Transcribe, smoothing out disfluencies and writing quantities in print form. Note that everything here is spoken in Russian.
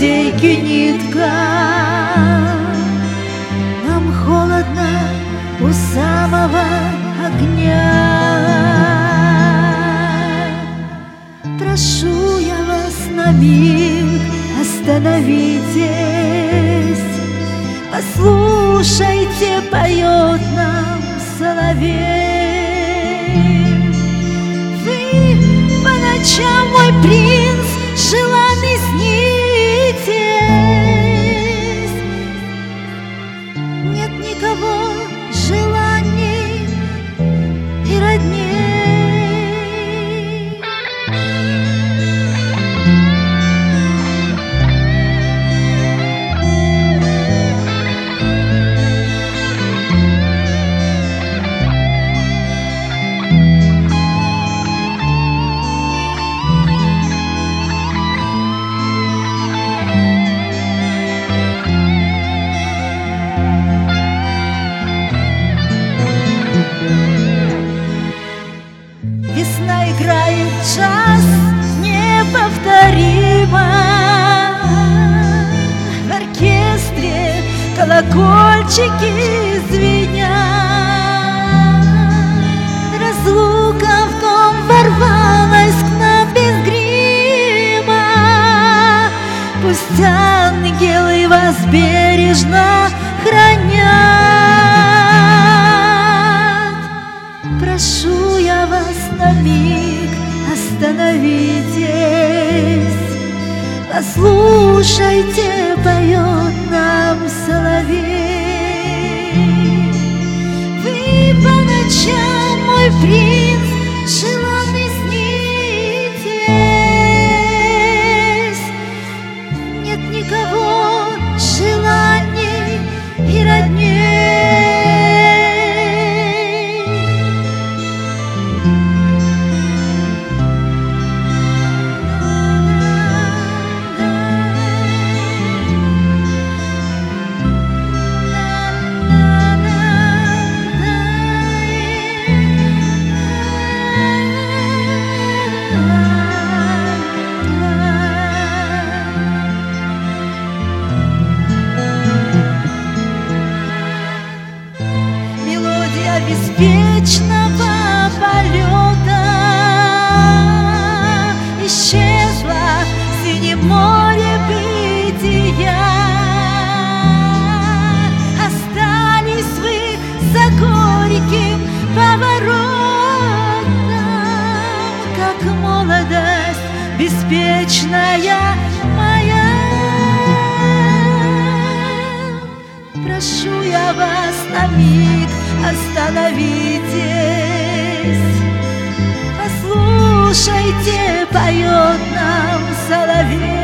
литейки нитка. Нам холодно у самого огня. Прошу я вас на миг, остановитесь, послушайте, поет нам соловей. Вы по ночам, мой принц, желанный, снитесь. Нет никого желанней и родней. Весна играет джаз неповторимо. В оркестре колокольчики звенят. Разлука в дом ворвалась к нам без грима. Пусть ангелы вас бережно хранят. Прошу я вас на миг, остановитесь, послушайте, поет нам соловей. Вы по ночам, мой принц, желанный, снитесь. Нет никого желанней и родней. Беспечного полета исчезла в синем море бытия. Остались вы за горьким поворотом, как молодость беспечная моя. Прошу я вас на миг, остановитесь, послушайте, поет нам соловей.